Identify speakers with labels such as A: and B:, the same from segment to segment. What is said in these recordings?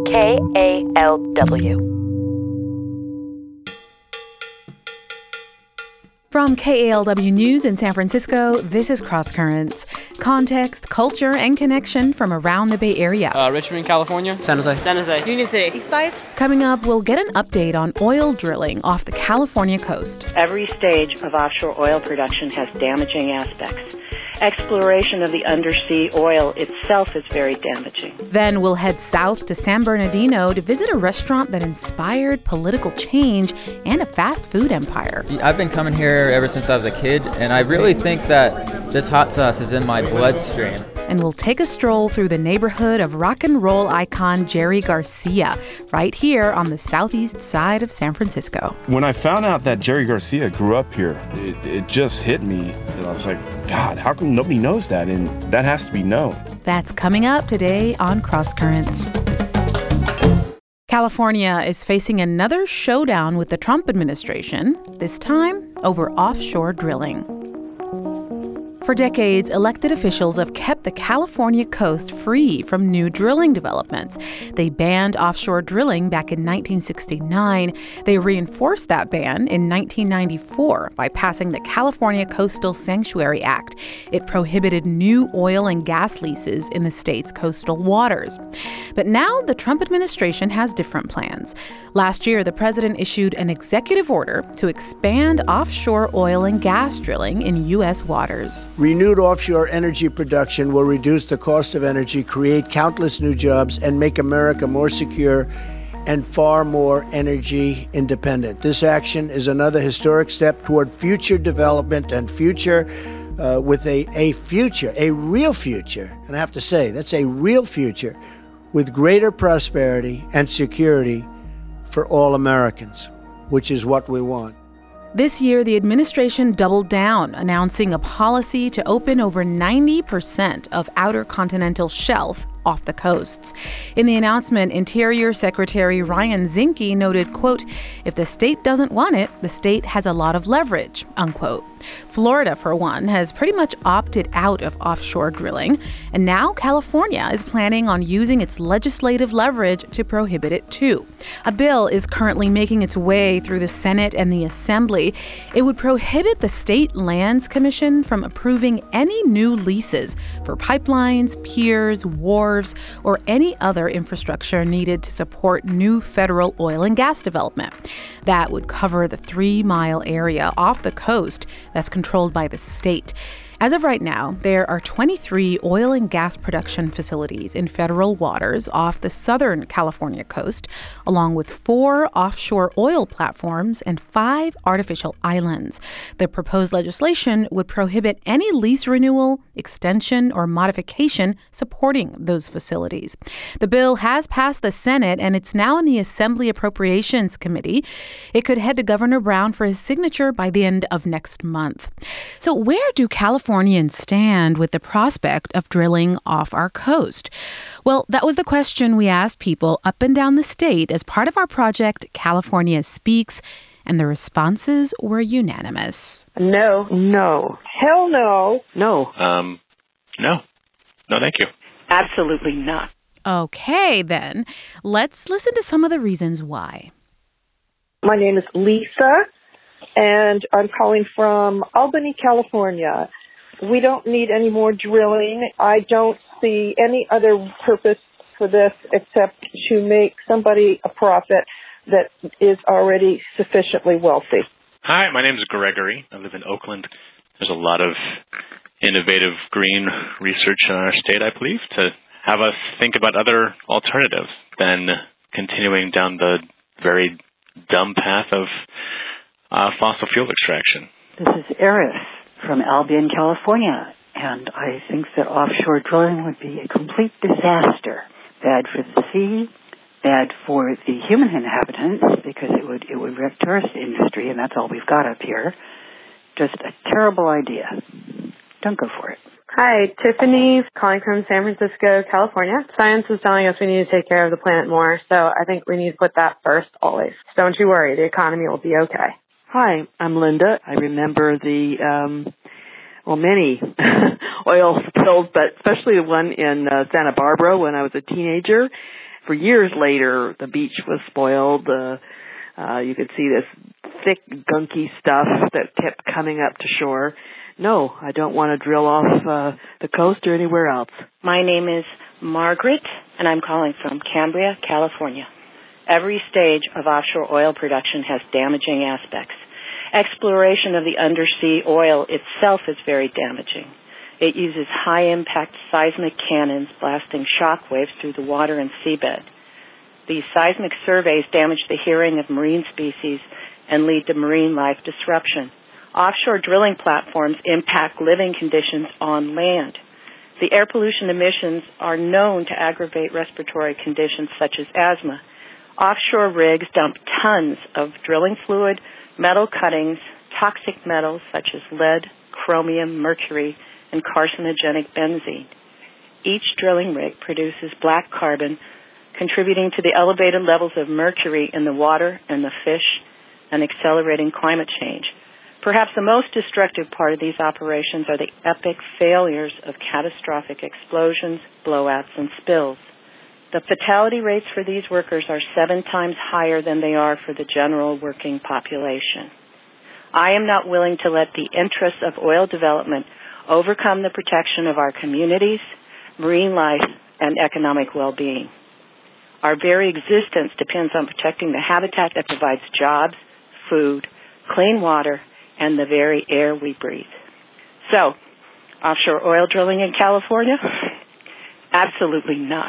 A: KALW. From KALW News in San Francisco, this is Cross Currents. Context, culture, and connection from around the Bay Area.
B: Richmond, California.
C: San Jose.
B: San Jose.
D: Union City. East Side.
A: Coming up, we'll get an update on oil drilling off the California coast.
E: Every stage of offshore oil production has damaging aspects. Exploration of the undersea oil itself is very damaging.
A: Then we'll head south to San Bernardino to visit a restaurant that inspired political change and a fast food empire.
C: I've been coming here ever since I was a kid, and I really think that this hot sauce is in my bloodstream.
A: And we'll take a stroll through the neighborhood of rock and roll icon Jerry Garcia, right here on the southeast side of San Francisco.
F: When I found out that Jerry Garcia grew up here, it just hit me. I was like, God, how come nobody knows that? And that has to be known.
A: That's coming up today on Cross Currents. California is facing another showdown with the Trump administration, this time over offshore drilling. For decades, elected officials have kept the California coast free from new drilling developments. They banned offshore drilling back in 1969. They reinforced that ban in 1994 by passing the California Coastal Sanctuary Act. It prohibited new oil and gas leases in the state's coastal waters. But now the Trump administration has different plans. Last year, the president issued an executive order to expand offshore oil and gas drilling in U.S. waters.
G: Renewed offshore energy production will reduce the cost of energy, create countless new jobs, and make America more secure and far more energy independent. This action is another historic step toward future development and future with a future, a real future. And I have to say, that's a real future with greater prosperity and security for all Americans, which is what we want.
A: This year, the administration doubled down, announcing a policy to open over 90% of outer continental shelf off the coasts. In the announcement, Interior Secretary Ryan Zinke noted, quote, "If the state doesn't want it, the state has a lot of leverage," unquote. Florida, for one, has pretty much opted out of offshore drilling, and now California is planning on using its legislative leverage to prohibit it too. A bill is currently making its way through the Senate and the Assembly. It would prohibit the State Lands Commission from approving any new leases for pipelines, piers, wharves, or any other infrastructure needed to support new federal oil and gas development. That would cover the 3-mile area off the coast that's controlled by the state. As of right now, there are 23 oil and gas production facilities in federal waters off the southern California coast, along with 4 offshore oil platforms and 5 artificial islands. The proposed legislation would prohibit any lease renewal, extension, or modification supporting those facilities. The bill has passed the Senate, and it's now in the Assembly Appropriations Committee. It could head to Governor Brown for his signature by the end of next month. So where do Californians stand with the prospect of drilling off our coast? Well, that was the question we asked people up and down the state as part of our project, California Speaks, and the responses were unanimous.
E: No.
H: No.
E: Hell no.
H: No.
I: No. No, thank you.
E: Absolutely not.
A: Okay, then. Let's listen to some of the reasons why.
H: My name is Lisa, and I'm calling from Albany, California. We don't need any more drilling. I don't see any other purpose for this except to make somebody a profit that is already sufficiently wealthy.
I: Hi, my name is Gregory. I live in Oakland. There's a lot of innovative green research in our state, I believe, to have us think about other alternatives than continuing down the very dumb path of fossil fuel extraction.
J: This is Eris from Albion, California, and I think that offshore drilling would be a complete disaster. Bad for the sea, bad for the human inhabitants, because it would wreck tourist industry, and that's all we've got up here. Just a terrible idea. Don't go for it.
K: Hi, Tiffany, calling from San Francisco, California. Science is telling us we need to take care of the planet more, so I think we need to put that first always. Don't you worry, the economy will be okay.
L: Hi, I'm Linda. I remember the, many oil spills, but especially the one in Santa Barbara when I was a teenager. for years later, the beach was spoiled. You could see this thick, gunky stuff that kept coming up to shore. No, I don't want to drill off the coast or anywhere else.
E: My name is Margaret, and I'm calling from Cambria, California. Every stage of offshore oil production has damaging aspects. Exploration of the undersea oil itself is very damaging. It uses high-impact seismic cannons blasting shock waves through the water and seabed. These seismic surveys damage the hearing of marine species and lead to marine life disruption. Offshore drilling platforms impact living conditions on land. The air pollution emissions are known to aggravate respiratory conditions such as asthma. Offshore rigs dump tons of drilling fluid, metal cuttings, toxic metals such as lead, chromium, mercury, and carcinogenic benzene. Each drilling rig produces black carbon, contributing to the elevated levels of mercury in the water and the fish and accelerating climate change. Perhaps the most destructive part of these operations are the epic failures of catastrophic explosions, blowouts, and spills. The fatality rates for these workers are 7 times higher than they are for the general working population. I am not willing to let the interests of oil development overcome the protection of our communities, marine life, and economic well-being. Our very existence depends on protecting the habitat that provides jobs, food, clean water, and the very air we breathe. So, offshore oil drilling in California? Absolutely not.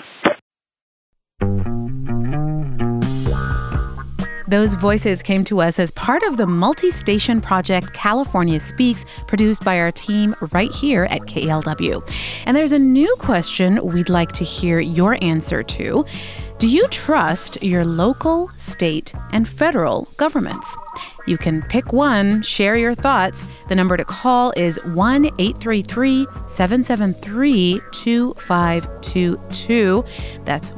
A: Those voices came to us as part of the multi-station project California Speaks, produced by our team right here at KALW. And there's a new question we'd like to hear your answer to. Do you trust your local, state, and federal governments? You can pick one, share your thoughts. The number to call is 1-833-773-2522. That's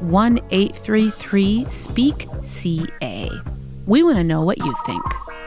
A: 1-833-SPEAK-CA. We want to know what you think.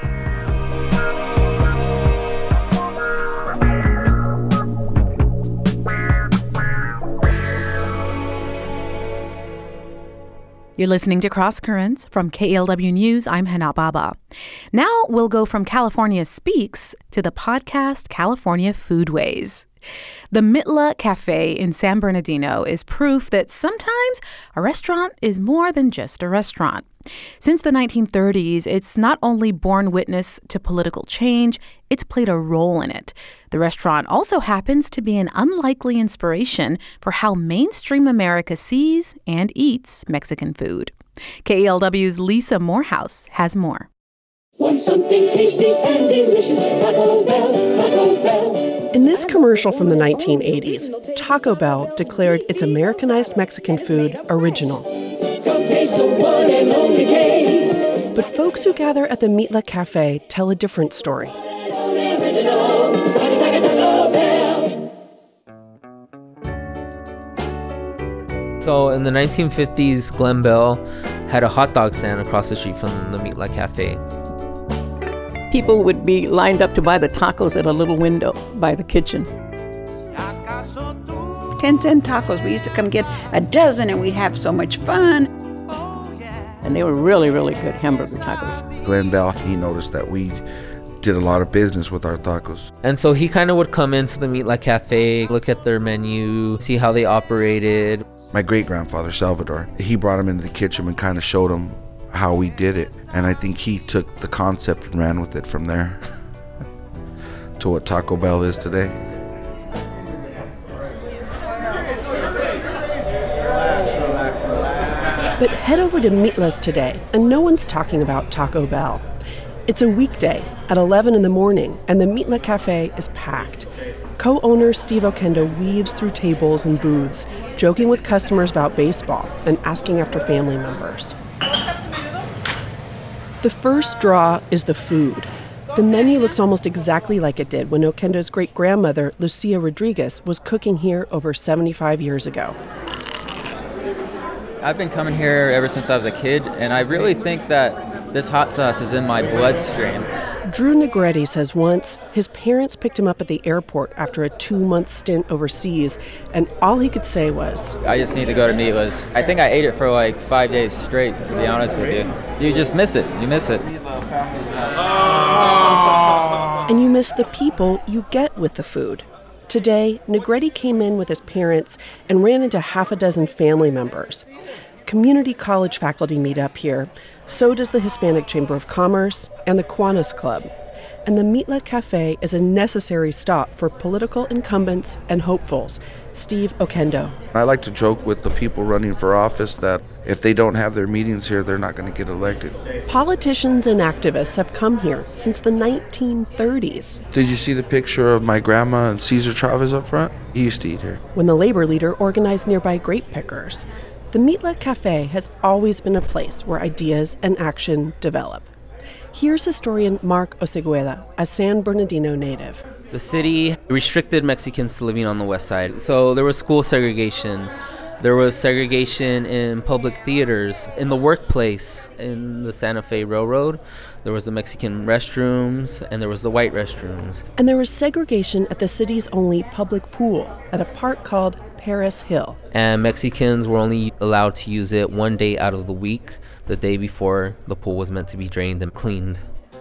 A: You're listening to Cross Currents from KALW News. I'm Hana Baba. Now we'll go from California Speaks to the podcast California Foodways. The Mitla Cafe in San Bernardino is proof that sometimes a restaurant is more than just a restaurant. Since the 1930s, it's not only borne witness to political change, it's played a role in it. The restaurant also happens to be an unlikely inspiration for how mainstream America sees and eats Mexican food. KALW's Lisa Morehouse has more.
B: Want something tasty and delicious? Taco Bell, Taco Bell.
D: In this commercial from the 1980s, Taco Bell declared its Americanized Mexican food original.
B: Come taste the one and only taste.
D: But folks who gather at the Mitla Cafe tell a different story.
M: So in the 1950s, Glenn Bell had a hot dog stand across the street from the Mitla Cafe.
N: People would be lined up to buy the tacos at a little window by the kitchen.
O: 10-cent tacos. We used to come get a dozen and we'd have so much fun.
N: And they were really, really good hamburger tacos.
P: Glenn Bell, he noticed that we did a lot of business with our tacos.
M: And so he kind of would come into the Mitla Cafe, look at their menu, see how they operated.
P: My great-grandfather, Salvador, he brought him into the kitchen and kind of showed him how we did it. And I think he took the concept and ran with it from there to what Taco Bell is today.
D: But head over to Mitla's today, and no one's talking about Taco Bell. It's a weekday at 11 in the morning, and the Mitla Cafe is packed. Co-owner Steve Oquendo weaves through tables and booths, joking with customers about baseball and asking after family members. The first draw is the food. The menu looks almost exactly like it did when Oquendo's great-grandmother, Lucia Rodriguez, was cooking here over 75 years ago.
C: I've been coming here ever since I was a kid, and I really think that this hot sauce is in my bloodstream.
D: Drew Negretti says once his parents picked him up at the airport after a 2-month stint overseas, and all he could say was,
C: I just need to go to Meatla's. I think I ate it for like 5 days straight, to be honest with you. You just miss it. You miss it.
D: And you miss the people you get with the food. Today, Negretti came in with his parents and ran into half a dozen family members. Community college faculty meet up here. So does the Hispanic Chamber of Commerce and the Kiwanis Club. And the Mitla Cafe is a necessary stop for political incumbents and hopefuls. Steve Oquendo.
P: I like to joke with the people running for office that if they don't have their meetings here, they're not going to get elected.
D: Politicians and activists have come here since the 1930s.
P: Did you see the picture of my grandma and Cesar Chavez up front? He used to eat here.
D: When the labor leader organized nearby grape pickers. The Mitla Cafe has always been a place where ideas and action develop. Here's historian Mark Osegueda, a San Bernardino native.
M: The city restricted Mexicans to living on the west side. So there was school segregation. There was segregation in public theaters. In the workplace, in the Santa Fe Railroad, there was the Mexican restrooms and there was the white restrooms.
D: And there was segregation at the city's only public pool at a park called Paris Hill.
M: And Mexicans were only allowed to use it one day out of the week, the day before the pool was meant to be drained and cleaned.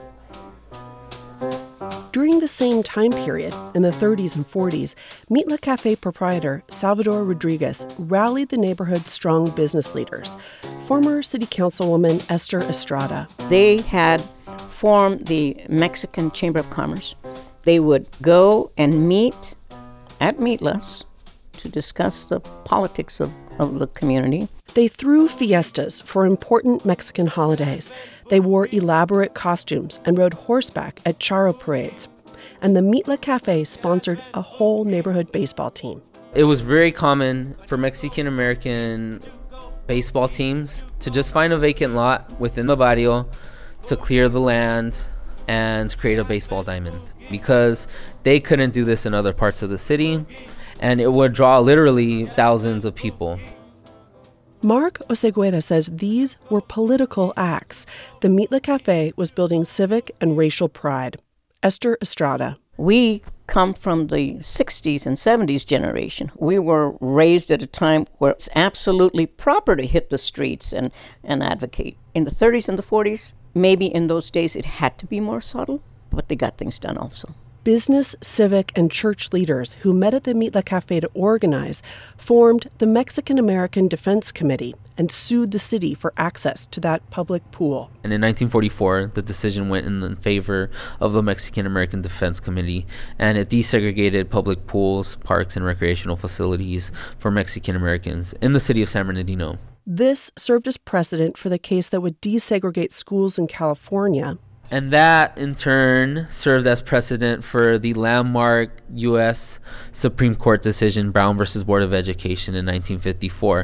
D: During the same time period, in the 30s and 40s, Mitla Cafe proprietor Salvador Rodriguez rallied the neighborhood's strong business leaders. Former city councilwoman Esther Estrada.
N: They had formed the Mexican Chamber of Commerce. They would go and meet at Mitla's to discuss the politics of the community.
D: They threw fiestas for important Mexican holidays. They wore elaborate costumes and rode horseback at charro parades. And the Mitla Cafe sponsored a whole neighborhood baseball team.
M: It was very common for Mexican-American baseball teams to just find a vacant lot within the barrio, to clear the land, and create a baseball diamond. Because they couldn't do this in other parts of the city, and it would draw literally thousands of people.
D: Mark Osegueda says these were political acts. The Mitla Cafe was building civic and racial pride. Esther Estrada.
N: We come from the 60s and 70s generation. We were raised at a time where it's absolutely proper to hit the streets and advocate. In the 30s and the 40s, maybe in those days it had to be more subtle, but they got things done also.
D: Business, civic, and church leaders who met at the Mitla Cafe to organize formed the Mexican American Defense Committee and sued the city for access to that public pool.
M: And in 1944, the decision went in favor of the Mexican American Defense Committee, and it desegregated public pools, parks, and recreational facilities for Mexican Americans in the city of San Bernardino.
D: This served as precedent for the case that would desegregate schools in California.
M: And that, in turn, served as precedent for the landmark U.S. Supreme Court decision, Brown v. Board of Education, in 1954.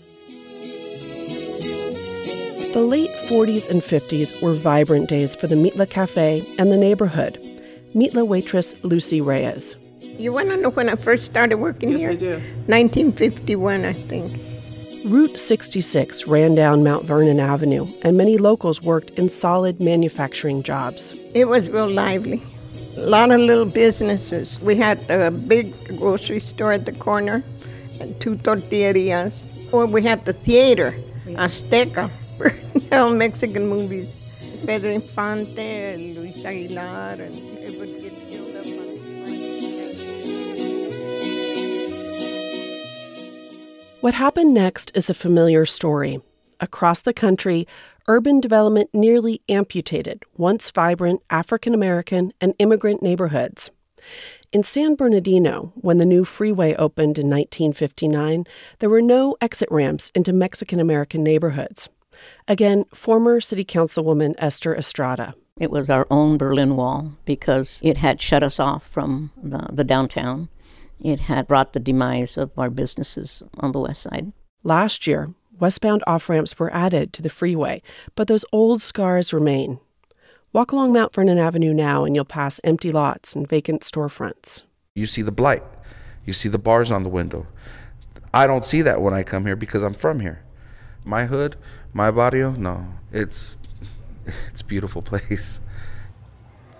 D: The late 40s and 50s were vibrant days for the Mitla Cafe and the neighborhood. Mitla waitress Lucy Reyes.
Q: You want to know when I first started working here?
D: Yes, I do.
Q: 1951, I think.
D: Route 66 ran down Mount Vernon Avenue, and many locals worked in solid manufacturing jobs.
Q: It was real lively. A lot of little businesses. We had a big grocery store at the corner and 2 tortillerias. Or we had the theater, Azteca, all Mexican movies. Pedro Infante, Luis Aguilar, and it would get filled up.
D: What happened next is a familiar story. Across the country, urban development nearly amputated once vibrant African American and immigrant neighborhoods. In San Bernardino, when the new freeway opened in 1959, there were no exit ramps into Mexican American neighborhoods. Again, former city councilwoman Esther Estrada.
N: It was our own Berlin Wall because it had shut us off from the downtown. It had brought the demise of our businesses on the west side.
D: Last year, westbound off-ramps were added to the freeway, but those old scars remain. Walk along Mount Vernon Avenue now and you'll pass empty lots and vacant storefronts.
P: You see the blight. You see the bars on the window. I don't see that when I come here because I'm from here. My hood, my barrio, no. It's a beautiful place.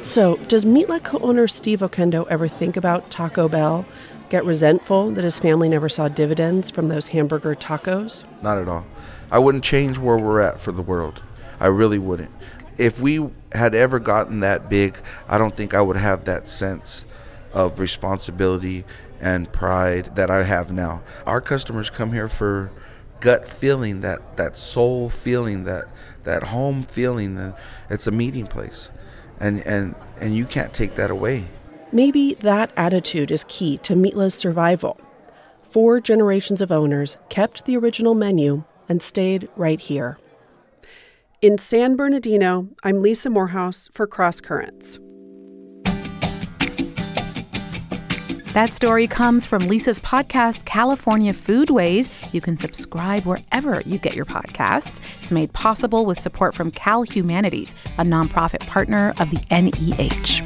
D: So, does Meatla co-owner Steve Oquendo ever think about Taco Bell? Get resentful that his family never saw dividends from those hamburger tacos?
P: Not at all. I wouldn't change where we're at for the world. I really wouldn't. If we had ever gotten that big, I don't think I would have that sense of responsibility and pride that I have now. Our customers come here for gut feeling, that soul feeling, that home feeling. That it's a meeting place, and you can't take that away.
D: Maybe that attitude is key to Meatla's survival. 4 generations of owners kept the original menu and stayed right here. In San Bernardino, I'm Lisa Morehouse for Cross Currents.
A: That story comes from Lisa's podcast, California Foodways. You can subscribe wherever you get your podcasts. It's made possible with support from Cal Humanities, a nonprofit partner of the NEH.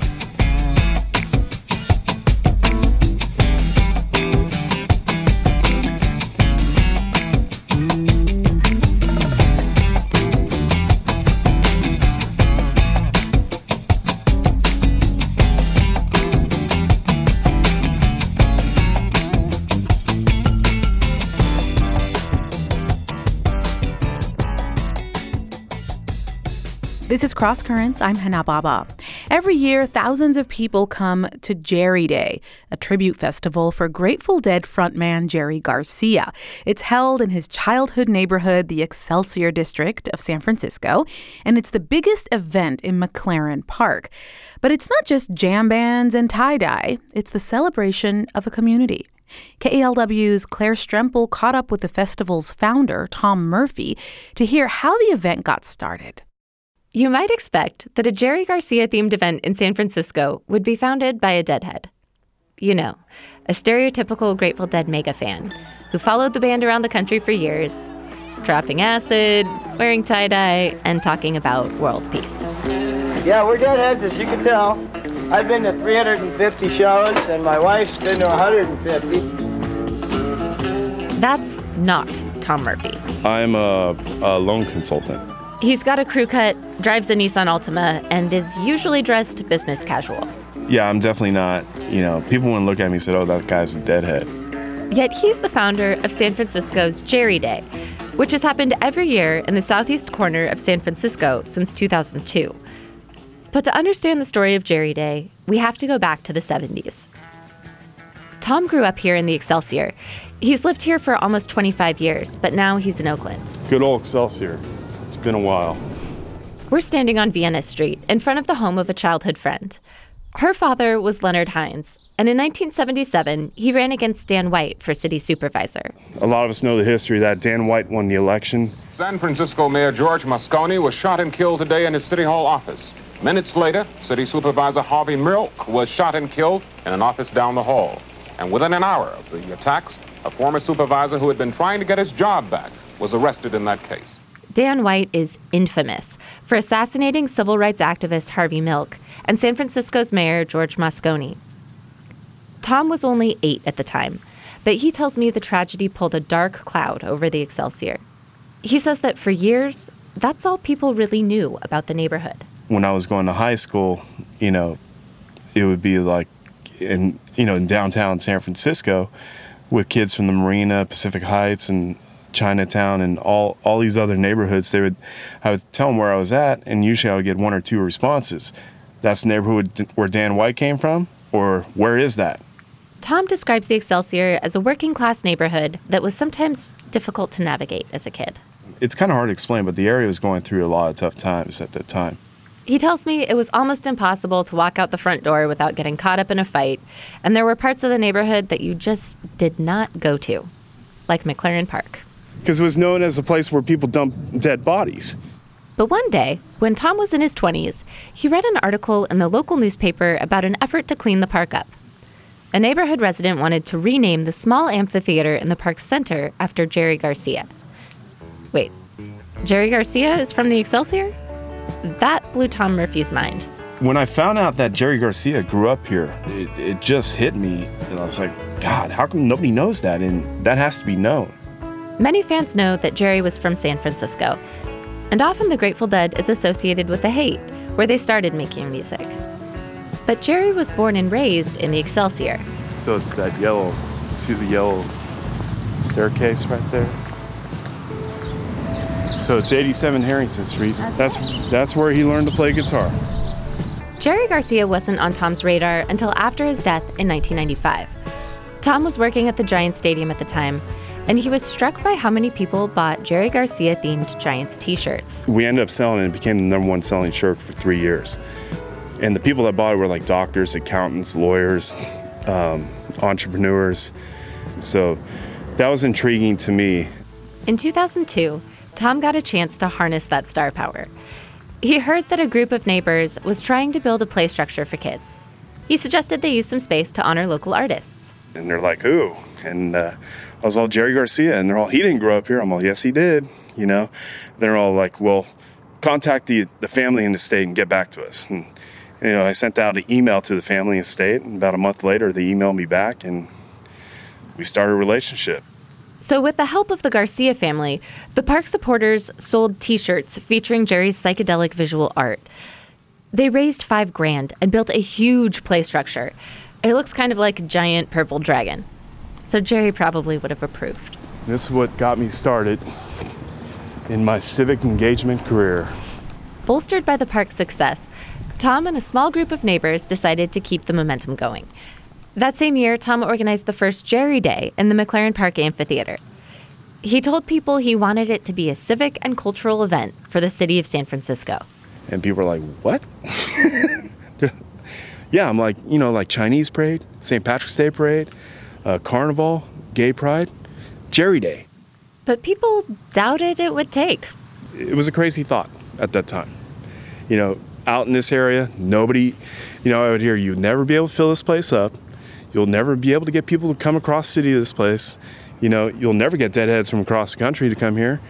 A: This is Cross Currents. I'm Hana Baba. Every year, thousands of people come to Jerry Day, a tribute festival for Grateful Dead frontman Jerry Garcia. It's held in his childhood neighborhood, the Excelsior District of San Francisco, and it's the biggest event in McLaren Park. But it's not just jam bands and tie-dye. It's the celebration of a community. KALW's Claire Strempel caught up with the festival's founder, Tom Murphy, to hear how the event got started.
R: You might expect that a Jerry Garcia-themed event in San Francisco would be founded by a Deadhead. You know, a stereotypical Grateful Dead mega fan who followed the band around the country for years, dropping acid, wearing tie-dye, and talking about world peace.
S: Yeah, we're Deadheads, as you can tell. I've been to 350 shows, and my wife's been to 150.
R: That's not Tom Murphy.
F: I'm a loan consultant.
R: He's got a crew cut, drives a Nissan Altima, and is usually dressed business casual.
F: Yeah, I'm definitely not, people wouldn't look at me and say, oh, that guy's a deadhead.
R: Yet he's the founder of San Francisco's Jerry Day, which has happened every year in the southeast corner of San Francisco since 2002. But to understand the story of Jerry Day, we have to go back to the 70s. Tom grew up here in the Excelsior. He's lived here for almost 25 years, but now he's in Oakland.
F: Good old Excelsior. It's been a while.
R: We're standing on Vienna Street in front of the home of a childhood friend. Her father was Leonard Hines, and in 1977, he ran against Dan White for city supervisor.
F: A lot of us know the history that Dan White won the election.
T: San Francisco Mayor George Moscone was shot and killed today in his City Hall office. Minutes later, City Supervisor Harvey Milk was shot and killed in an office down the hall. And within an hour of the attacks, a former supervisor who had been trying to get his job back was arrested in that case.
R: Dan White is infamous for assassinating civil rights activist Harvey Milk and San Francisco's mayor George Moscone. Tom was only 8 at the time, but he tells me the tragedy pulled a dark cloud over the Excelsior. He says that for years, that's all people really knew about the neighborhood.
F: When I was going to high school, it would be like in downtown San Francisco with kids from the Marina, Pacific Heights, and Chinatown and all these other neighborhoods. I would tell them where I was at, and usually I would get 1 or 2 responses. That's the neighborhood where Dan White came from, or where is that?
R: Tom describes the Excelsior as a working-class neighborhood that was sometimes difficult to navigate as a kid.
F: It's kind of hard to explain, but the area was going through a lot of tough times at that time.
R: He tells me it was almost impossible to walk out the front door without getting caught up in a fight, and there were parts of the neighborhood that you just did not go to, like McLaren Park.
F: Because it was known as a place where people dump dead bodies.
R: But one day, when Tom was in his 20s, he read an article in the local newspaper about an effort to clean the park up. A neighborhood resident wanted to rename the small amphitheater in the park's center after Jerry Garcia. Wait, Jerry Garcia is from the Excelsior? That blew Tom Murphy's mind.
F: When I found out that Jerry Garcia grew up here, it just hit me. I was like, God, how come nobody knows that? And that has to be known.
R: Many fans know that Jerry was from San Francisco, and often the Grateful Dead is associated with the Haight, where they started making music. But Jerry was born and raised in the Excelsior.
F: So it's that yellow, see the yellow staircase right there? So it's 87 Harrington Street. That's where he learned to play guitar.
R: Jerry Garcia wasn't on Tom's radar until after his death in 1995. Tom was working at the Giants Stadium at the time, and he was struck by how many people bought Jerry Garcia-themed Giants t-shirts.
F: We ended up selling it and became the #1 selling shirt for 3 years. And the people that bought it were like doctors, accountants, lawyers, entrepreneurs. So that was intriguing to me.
R: In 2002, Tom got a chance to harness that star power. He heard that a group of neighbors was trying to build a play structure for kids. He suggested they use some space to honor local artists.
F: And they're like, who? And I was all, Jerry Garcia. And they're all, he didn't grow up here. I'm all, yes, he did. You know, they're all like, well, contact the family and the state and get back to us. And, you know, I sent out an email to the family and state. And about a month later, they emailed me back and we started a relationship.
R: So with the help of the Garcia family, the park supporters sold t-shirts featuring Jerry's psychedelic visual art. They raised $5,000 and built a huge play structure. It looks kind of like a giant purple dragon. So Jerry probably would have approved.
F: This is what got me started in my civic engagement career.
R: Bolstered by the park's success, Tom and a small group of neighbors decided to keep the momentum going. That same year, Tom organized the first Jerry Day in the McLaren Park Amphitheater. He told people he wanted it to be a civic and cultural event for the city of San Francisco.
F: And people were like, what? Yeah, I'm like, you know, like Chinese parade, St. Patrick's Day parade, Carnival, Gay Pride, Jerry Day.
R: But people doubted it would take.
F: It was a crazy thought at that time. You know, out in this area, nobody, you know, I would hear you'd never be able to fill this place up. You'll never be able to get people to come across the city to this place. You know, you'll never get deadheads from across the country to come here.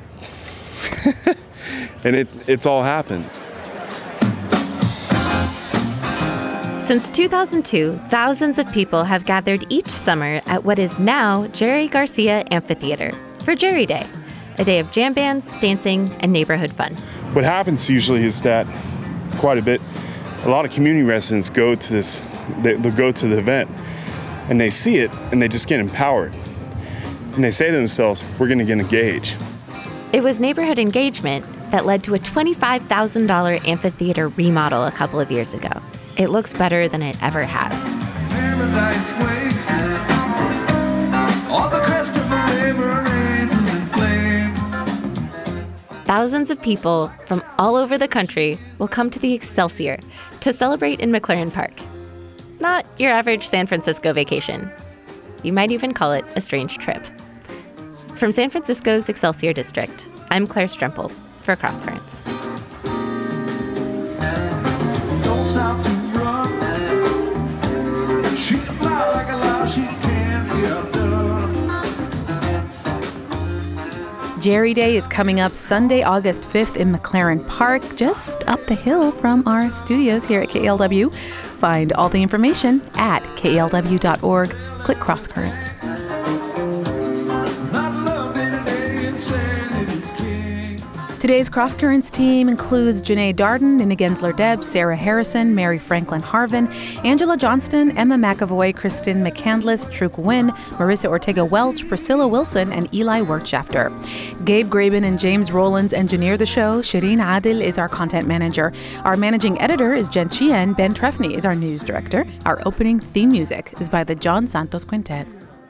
F: And it's all happened.
R: Since 2002, thousands of people have gathered each summer at what is now Jerry Garcia Amphitheater for Jerry Day, a day of jam bands, dancing, and neighborhood fun.
F: What happens usually is that quite a lot of community residents go to this, they'll go to the event and they see it and they just get empowered. And they say to themselves, we're going to get engaged.
R: It was neighborhood engagement that led to a $25,000 amphitheater remodel a couple of years ago. It looks better than it ever has. Thousands of people from all over the country will come to the Excelsior to celebrate in McLaren Park. Not your average San Francisco vacation. You might even call it a strange trip. From San Francisco's Excelsior District, I'm Claire Strempel for Cross Currents.
B: Don't stop to run. She can fly like a lie, she can't be outdone.
A: Jerry Day is coming up Sunday, August 5th in McLaren Park, just up the hill from our studios here at KALW. Find all the information at KALW.org. Click Cross Currents. Today's Cross Currents team includes Janae Darden, Nina Gensler-Debs, Sarah Harrison, Mary Franklin Harvin, Angela Johnston, Emma McAvoy, Kristen McCandless, Truk Nguyen, Marissa Ortega-Welch, Priscilla Wilson, and Eli Wertschafter. Gabe Graben and James Rollins engineer the show. Shireen Adil is our content manager. Our managing editor is Jen Chien. Ben Trefny is our news director. Our opening theme music is by the John Santos Quintet.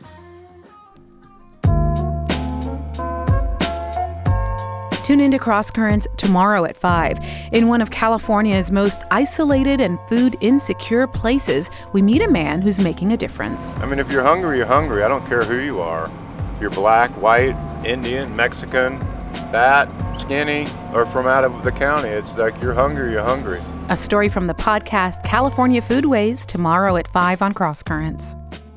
A: Tune into Cross Currents tomorrow at 5. In one of California's most isolated and food insecure places, we meet a man who's making a difference.
U: I mean, if you're hungry, you're hungry. I don't care who you are. If you're black, white, Indian, Mexican, fat, skinny, or from out of the county. It's like you're hungry, you're hungry.
A: A story from the podcast California Foodways tomorrow at 5 on Cross Currents.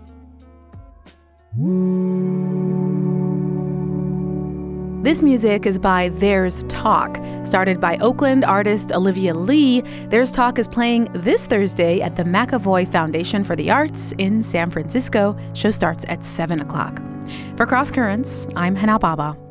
A: This music is by There's Talk. Started by Oakland artist Olivia Lee, There's Talk is playing this Thursday at the McAvoy Foundation for the Arts in San Francisco. Show starts at 7 o'clock. For Cross Currents, I'm Hannah Baba.